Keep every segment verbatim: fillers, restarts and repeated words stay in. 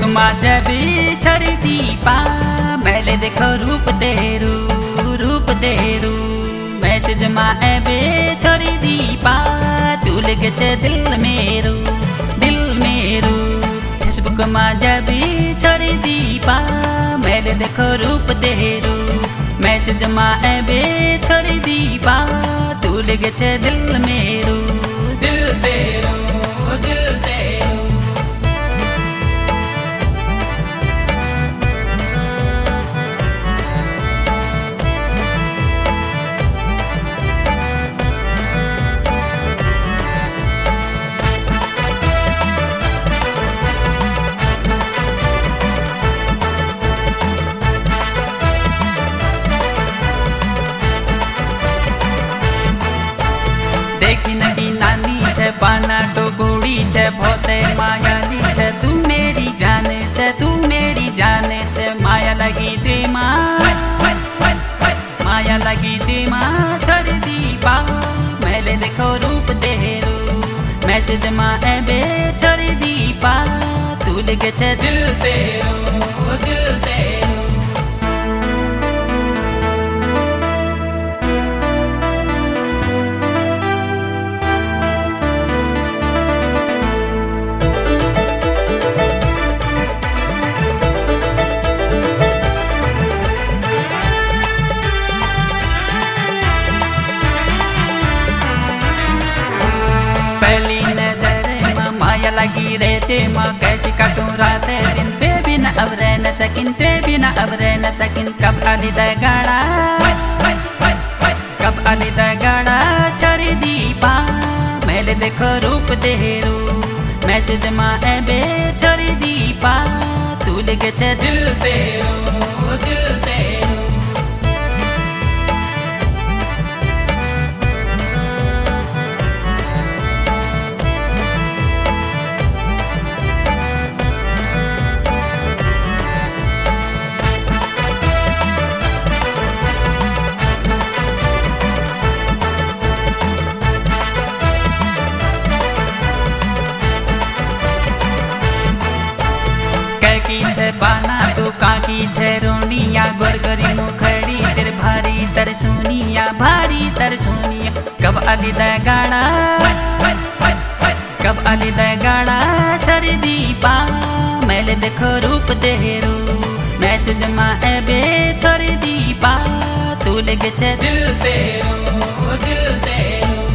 माझा भी छरी दीपा मैले देखो रूप तेरू रूप तेरू मैसेज माए बे छरी दीपा तू लगे छे दिल मेरो दिल मेरो फेसबुक माझा भी छरी दीपा मैले देखो रूप तेरू मैसेज माए बे छरी दीपा तू लगे छे दिल मेरो दिल तेरू दिल तेरू। देखी नहीं नानी छे पाना टोकोड़ी छे बहुते मायाली छे तू मेरी जान छे तू मेरी जान छे माया लगी दे माँ माया लगी दे माँ छरी दीपा मैले देखो रूप तेरू मैसेज माँ बे छरी दीपा तू लगे छे दिल तेरू दिल तेरू। पहली नजर माँ माया लगी रहते माँ कैसी काटूं रातें दिन पे भी न अब रह न सकिन पे भी न अब रह न सकिन कब आली दगाड़ा कब आली दगाड़ा छरी दीपा मैले देखो रूप तेरू मैसेज माँ बे छरी दीपा तू लगे छे दिल तेरू दिल तेरू। की छे बाना तू काकी छे रोनिया गोरगरी मुखड़ी तेरे भारी तर सोनिया भारी तर सोनिया कब आली दगाड़ा कब आली दगाड़ा छरी दीपा मैले देखो रूप तेरू मैसेज माँ बे छरी दीपा तू लगे छे दिल तेरू दिल तेरू।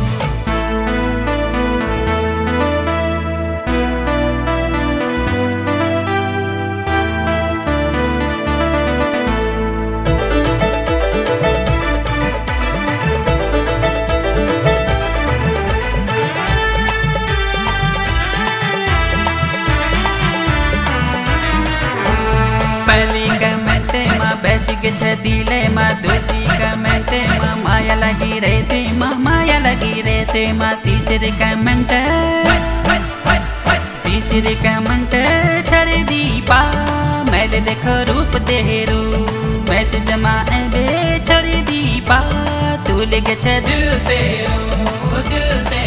बैसी के छे दिले माँ दूजी कमेंट माँ माया लगी रहते माँ माया लगी रहते माँ तीसरी कमेंट तीसरी कमेंट छरी दीपा मैले देखो रूप तेरू मैसेज माँ बे छरी दीपा तू लगे छे दिल तेरू दिल तेरू।